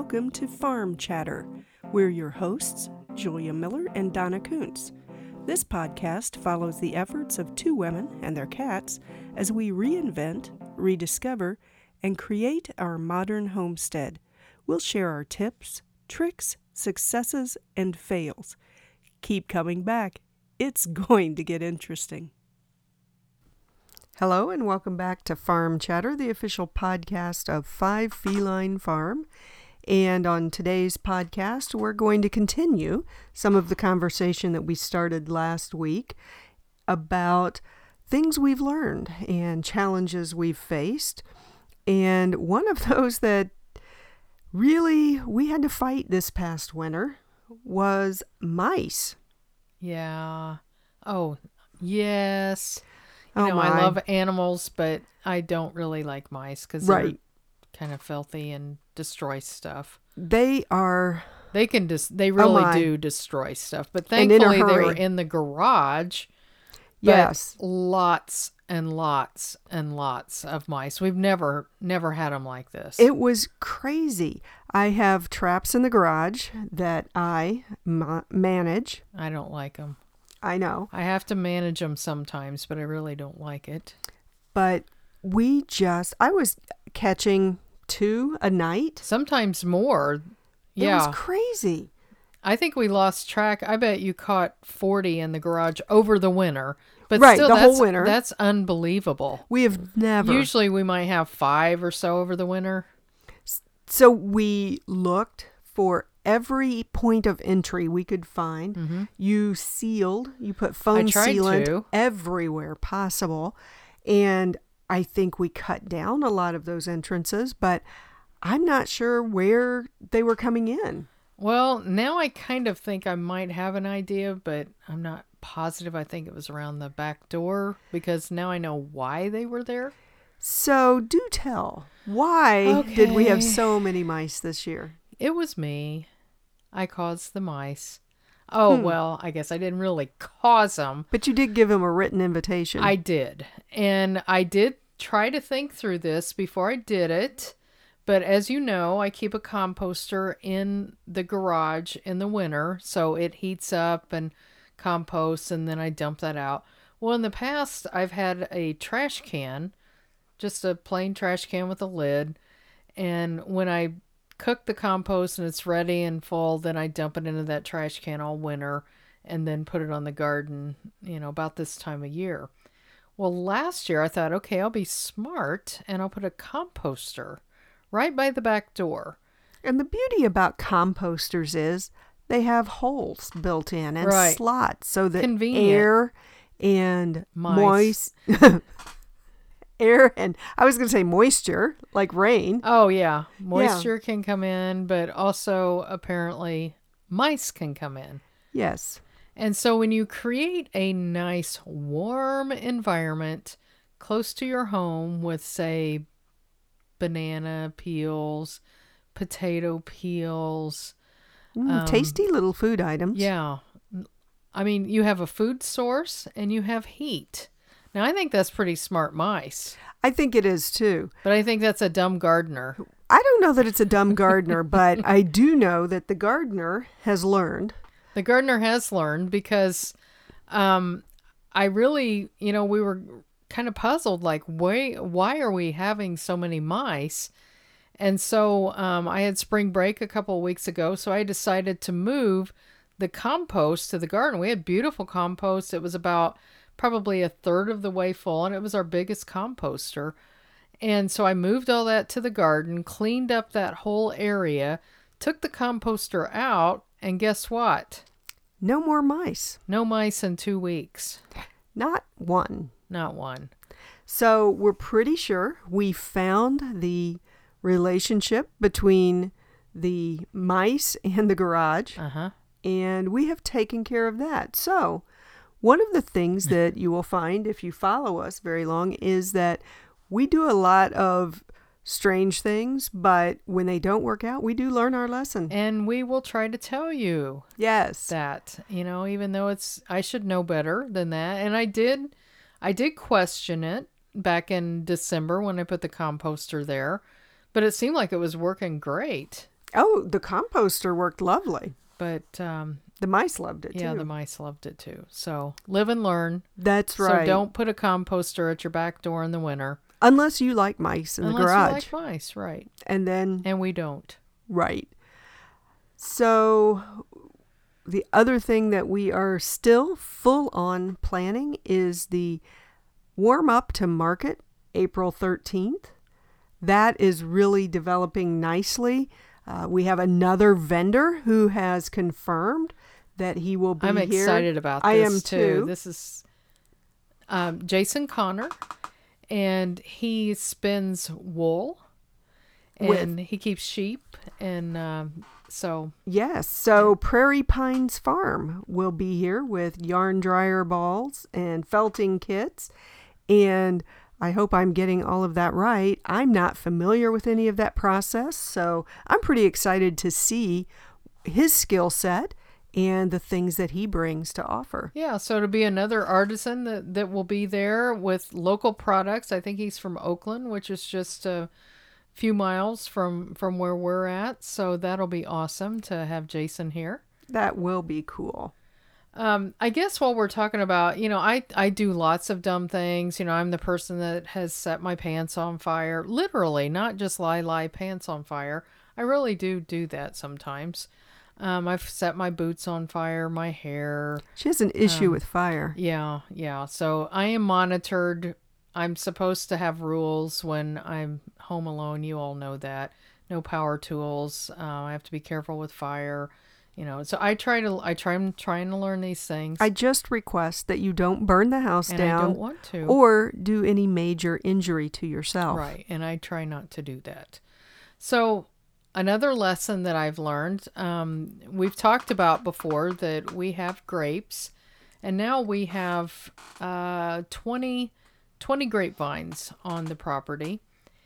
welcome to Farm Chatter. We're your hosts, Julia Miller and Donna Kuntz. This podcast follows the efforts of two women and their cats as we reinvent, rediscover, and create our modern homestead. We'll share our tips, tricks, successes, and fails. Keep coming back. It's going to get interesting. Hello and welcome back to Farm Chatter, the official podcast of Five Feline Farm. And on today's podcast, we're going to continue some of the conversation that we started last week about things we've learned and challenges we've faced. And one of those that really we had to fight this past winter was mice. Yeah. Oh, yes. Oh, I my. love animals, but I don't really like mice because they're kind of filthy and destroy stuff. They are. They can they really do destroy stuff. But thankfully they were in the garage. Yes. Lots and lots and lots of mice. We've never had them like this. It was crazy. I have traps in the garage that I manage. I don't like them. I know. I have to manage them sometimes, but I really don't like it. But I was catching 2 a night. Sometimes more. Yeah. It was crazy. I think we lost track. I bet you caught 40 in the garage over the winter. But still, the whole winter. That's unbelievable. We have never. Usually we might have 5 or so over the winter. So we looked for every point of entry we could find. Mm-hmm. You put foam sealant everywhere possible. And I think we cut down a lot of those entrances, but I'm not sure where they were coming in. Well, now I kind of think I might have an idea, but I'm not positive. I think it was around the back door because now I know why they were there. So do tell, why did we have so many mice this year? It was me. I caused the mice. Oh, well, I guess I didn't really cause them. But you did give them a written invitation. I did. And I did try to think through this before I did it. But as you know, I keep a composter in the garage in the winter. So it heats up and composts, and then I dump that out. Well, in the past, I've had a trash can, just a plain trash can with a lid. And when I cook the compost and it's ready and full, then I dump it into that trash can all winter and then put it on the garden, about this time of year. Well, last year I thought, okay, I'll be smart and I'll put a composter right by the back door. And the beauty about composters is they have holes built in and slots so that air and moist air and I was going to say moisture, like rain. Oh, yeah. Moisture can come in, but also apparently mice can come in. Yes. And so when you create a nice warm environment close to your home with, say, banana peels, potato peels. Tasty little food items. Yeah. I mean, you have a food source and you have heat. Now, I think that's pretty smart mice. I think it is, too. But I think that's a dumb gardener. I don't know that it's a dumb gardener, but I do know that the gardener has learned. The gardener has learned because I really, we were kind of puzzled, like, why are we having so many mice? And so I had spring break a couple of weeks ago, so I decided to move the compost to the garden. We had beautiful compost. It was about probably a third of the way full, and it was our biggest composter. And so I moved all that to the garden, cleaned up that whole area, took the composter out, and guess what? No more mice. No mice in 2 weeks. Not one. Not one. So we're pretty sure we found the relationship between the mice and the garage. Uh-huh. And we have taken care of that. So one of the things that you will find if you follow us very long is that we do a lot of strange things, but when they don't work out, we do learn our lesson. And we will try to tell you that, even though I should know better than that. And I did question it back in December when I put the composter there, but it seemed like it was working great. Oh, the composter worked lovely. But The mice loved it, yeah, too. the mice loved it too. So live and learn. That's So right. don't put a composter at your back door in the winter. Unless you like mice in the garage. Unless you like mice, right. And then, And we don't. right. So the other thing that we are still full on planning is the warm up to market April 13th. That is really developing nicely. We have another vendor who has confirmed that he will be I'm here. excited about this I am too. This is Jason Connor, and he spins wool, and he keeps sheep, and so Yes, so Prairie Pines Farm will be here with yarn dryer balls and felting kits, and I hope I'm getting all of that right. I'm not familiar with any of that process, so I'm pretty excited to see his skill set and the things that he brings to offer. yeah, so to be another artisan that will be there with local products. I think he's from Oakland, which is just a few miles from where we're at. So that'll be awesome to have Jason here. That will be cool. I guess while we're talking about, I do lots of dumb things. I'm the person that has set my pants on fire. Literally, not just lie pants on fire. I really do that sometimes. I've set my boots on fire, my hair. She has an issue with fire. Yeah. So I am monitored. I'm supposed to have rules when I'm home alone. You all know that. No power tools. I have to be careful with fire. So I'm trying to learn these things. I just request that you don't burn the house and down I don't want to. or do any major injury to yourself. Right, and I try not to do that. So another lesson that I've learned, we've talked about before that we have grapes, and now we have 20 grapevines on the property.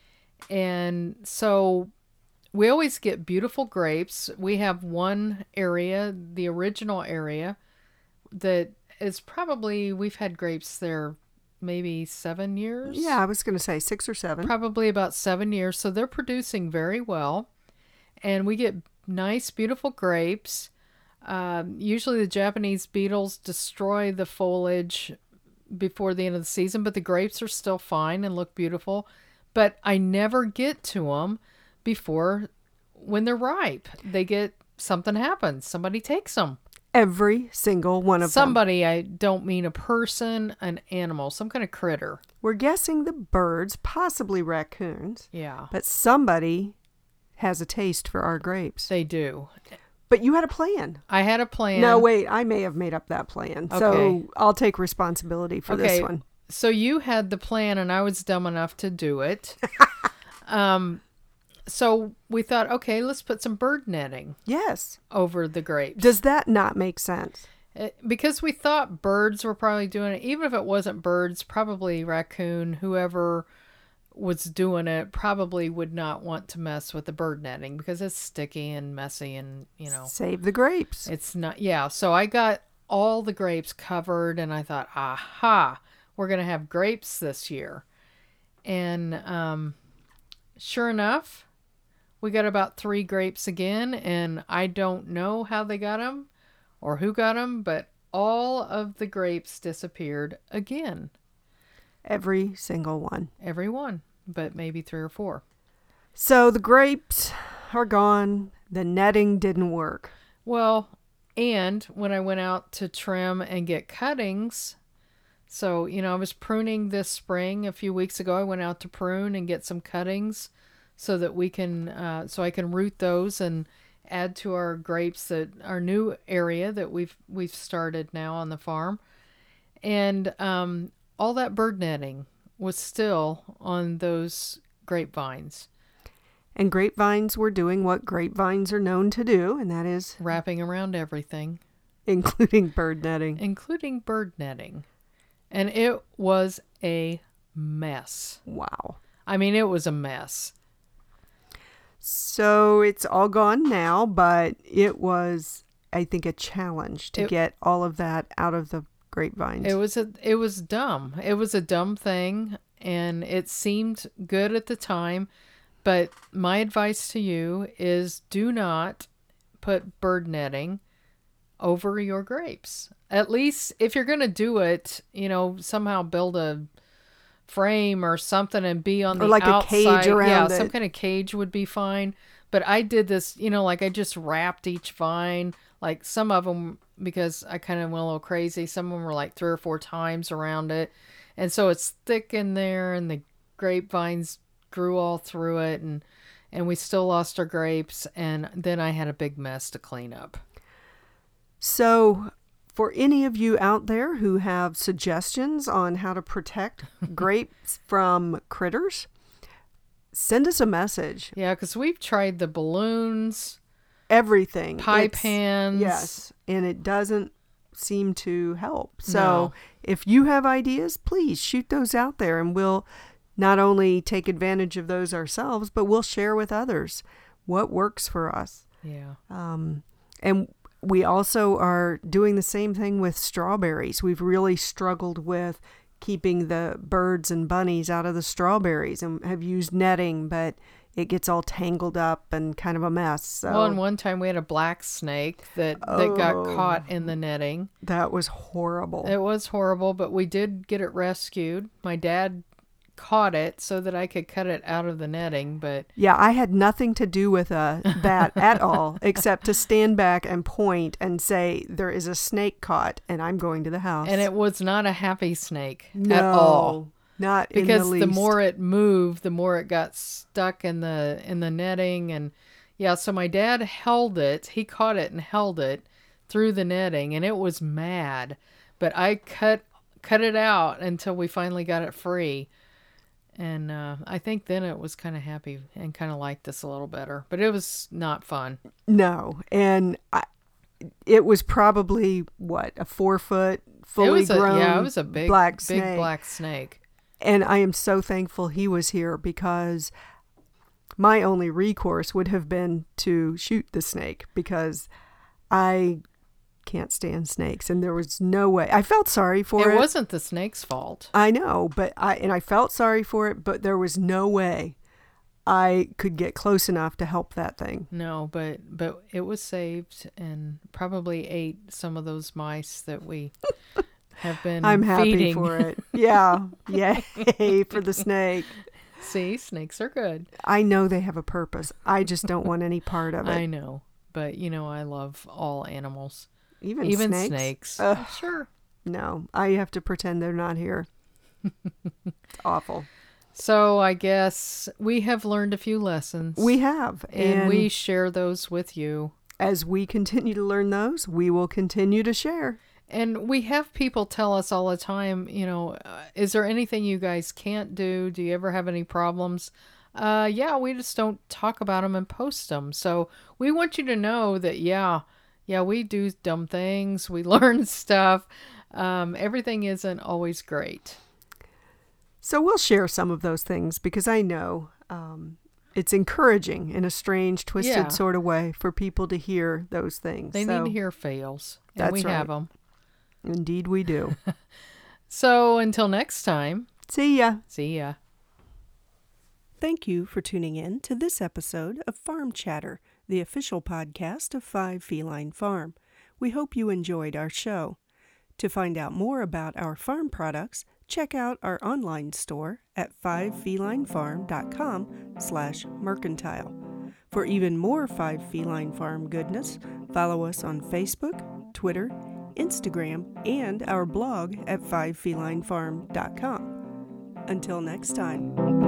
And so we always get beautiful grapes. We have one area, the original area, that is probably, we've had grapes there maybe 7 years. Yeah, I was going to say 6 or 7. Probably about 7 years. So they're producing very well. And we get nice, beautiful grapes. Usually the Japanese beetles destroy the foliage before the end of the season, but the grapes are still fine and look beautiful. But I never get to them before when they're ripe. Something happens. Somebody takes them. Every single one of them. Somebody, I don't mean a person, an animal, some kind of critter. We're guessing the birds, possibly raccoons. Yeah. But somebody has a taste for our grapes. They do. But you had a plan. I had a plan. No, wait, I may have made up that plan. Okay. So I'll take responsibility for this one. So you had the plan and I was dumb enough to do it. So we thought, okay, let's put some bird netting Yes. over the grapes. Does that not make sense? Because we thought birds were probably doing it. Even if it wasn't birds, probably raccoon, whoever was doing it probably would not want to mess with the bird netting because it's sticky and messy and, Save the grapes. it's not. Yeah. So I got all the grapes covered and I thought, aha, we're going to have grapes this year. And sure enough, we got about 3 grapes again, and I don't know how they got them or who got them, but all of the grapes disappeared again. Every single one. Every one, but maybe 3 or 4. So the grapes are gone. The netting didn't work. Well, and when I went out to trim and get cuttings, so, I was pruning this spring a few weeks ago. I went out to prune and get some cuttings so that we can, so I can root those and add to our grapes, our new area that we've started now on the farm. And all that bird netting was still on those grapevines. And grapevines were doing what grapevines are known to do, and that is wrapping around everything. Including bird netting. Including bird netting. And it was a mess. Wow. I mean, it was a mess. So it's all gone now, but it was, I think, a challenge to get all of that out of the grapevines. It was dumb. It was a dumb thing, and it seemed good at the time, But my advice to you is do not put bird netting over your grapes. At least if you're going to do it, somehow build a frame or something and be on the or like outside. a cage around it. Some kind of cage would be fine. But I did this, like I just wrapped each vine. Like some of them, because I kind of went a little crazy, some of them were like 3 or 4 times around it. And so it's thick in there and the grapevines grew all through it. And we still lost our grapes. And then I had a big mess to clean up. So for any of you out there who have suggestions on how to protect grapes from critters, send us a message. Yeah, because we've tried the balloons, everything. Pie pans. Yes, and it doesn't seem to help. So if you have ideas, please shoot those out there, and we'll not only take advantage of those ourselves, but we'll share with others what works for us. Yeah. And we also are doing the same thing with strawberries. We've really struggled with keeping the birds and bunnies out of the strawberries and have used netting, but it gets all tangled up and kind of a mess. So. Well, and one time we had a black snake that got caught in the netting. That was horrible. It was horrible, but we did get it rescued. My dad caught it so that I could cut it out of the netting, but yeah, I had nothing to do with that at all, except to stand back and point and say there is a snake caught and I'm going to the house. And it was not a happy snake at all. Not because in the least. The more it moved, the more it got stuck in the netting. And yeah, so my dad held it. He caught it and held it through the netting, and it was mad. But I cut it out until we finally got it free. And I think then it was kind of happy and kind of liked us a little better. But it was not fun. No. And it was probably, a 4-foot, fully grown it was a big black snake. And I am so thankful he was here, because my only recourse would have been to shoot the snake, because I can't stand snakes, and there was no way. I felt sorry for it. It wasn't the snake's fault. I know, but I felt sorry for it, but there was no way I could get close enough to help that thing. No, but it was saved and probably ate some of those mice that we have been I'm happy feeding. for it. Yeah. Yay for the snake. See, snakes are good. I know they have a purpose. I just don't want any part of it. I know, but I love all animals. Even snakes. Sure. No, I have to pretend they're not here. It's awful. So I guess we have learned a few lessons. We have. And we share those with you. As we continue to learn those, we will continue to share. And we have people tell us all the time, is there anything you guys can't do? Do you ever have any problems? Yeah, we just don't talk about them and post them. So we want you to know that, yeah, we do dumb things. We learn stuff. Everything isn't always great. So we'll share some of those things, because I know it's encouraging in a strange, twisted sort of way for people to hear those things. They need to hear fails. And we have them. Indeed we do. So until next time. See ya. See ya. Thank you for tuning in to this episode of Farm Chatter, the official podcast of 5 Feline Farm. We hope you enjoyed our show. To find out more about our farm products, check out our online store at 5felinefarm.com/mercantile. For even more 5 Feline Farm goodness, follow us on Facebook, Twitter, Instagram, and our blog at 5felinefarm.com. Until next time.